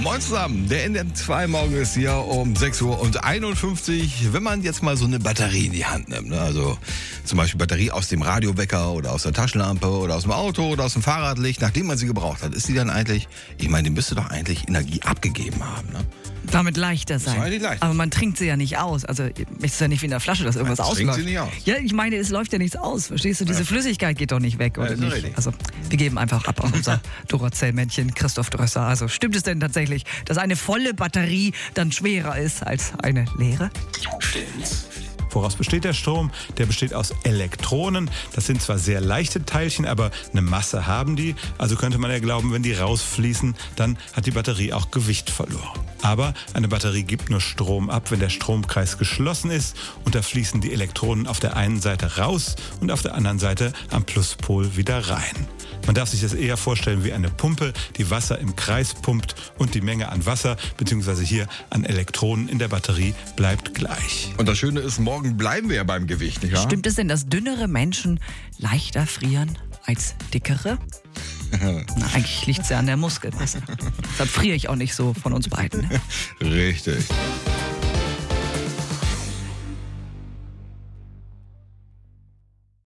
Moin zusammen, der NDR2 Morgen ist hier um 6:51 Uhr. Wenn man jetzt mal so eine Batterie in die Hand nimmt, ne? Also zum Beispiel Batterie aus dem Radiowecker oder aus der Taschenlampe oder aus dem Auto oder aus dem Fahrradlicht, nachdem man sie gebraucht hat, ist die dann eigentlich, ich meine, die müsste doch eigentlich Energie abgegeben haben, ne? Damit leichter sein. Leichter. Aber man trinkt sie ja nicht aus. Also es ist ja nicht wie in der Flasche, dass irgendwas ausläuft. Trinkt sie nicht aus. Ja, ich meine, es läuft ja nichts aus. Verstehst du? Diese Flüssigkeit geht doch nicht weg, oder ist nicht? richtig. Also wir geben einfach ab an unser Duracell-Männchen Christoph Drösser. Also stimmt es denn tatsächlich, dass eine volle Batterie dann schwerer ist als eine leere? Stimmt's. Woraus besteht der Strom? Der besteht aus Elektronen. Das sind zwar sehr leichte Teilchen, aber eine Masse haben die. Also könnte man ja glauben, wenn die rausfließen, dann hat die Batterie auch Gewicht verloren. Aber eine Batterie gibt nur Strom ab, wenn der Stromkreis geschlossen ist. Und da fließen die Elektronen auf der einen Seite raus und auf der anderen Seite am Pluspol wieder rein. Man darf sich das eher vorstellen wie eine Pumpe, die Wasser im Kreis pumpt und die Menge an Wasser bzw. hier an Elektronen in der Batterie bleibt gleich. Und das Schöne ist, morgen bleiben wir ja beim Gewicht, nicht wahr? Stimmt es denn, dass dünnere Menschen leichter frieren als dickere? Na, eigentlich liegt es ja an der Muskelmasse. Deshalb friere ich auch nicht so von uns beiden. Ne? Richtig.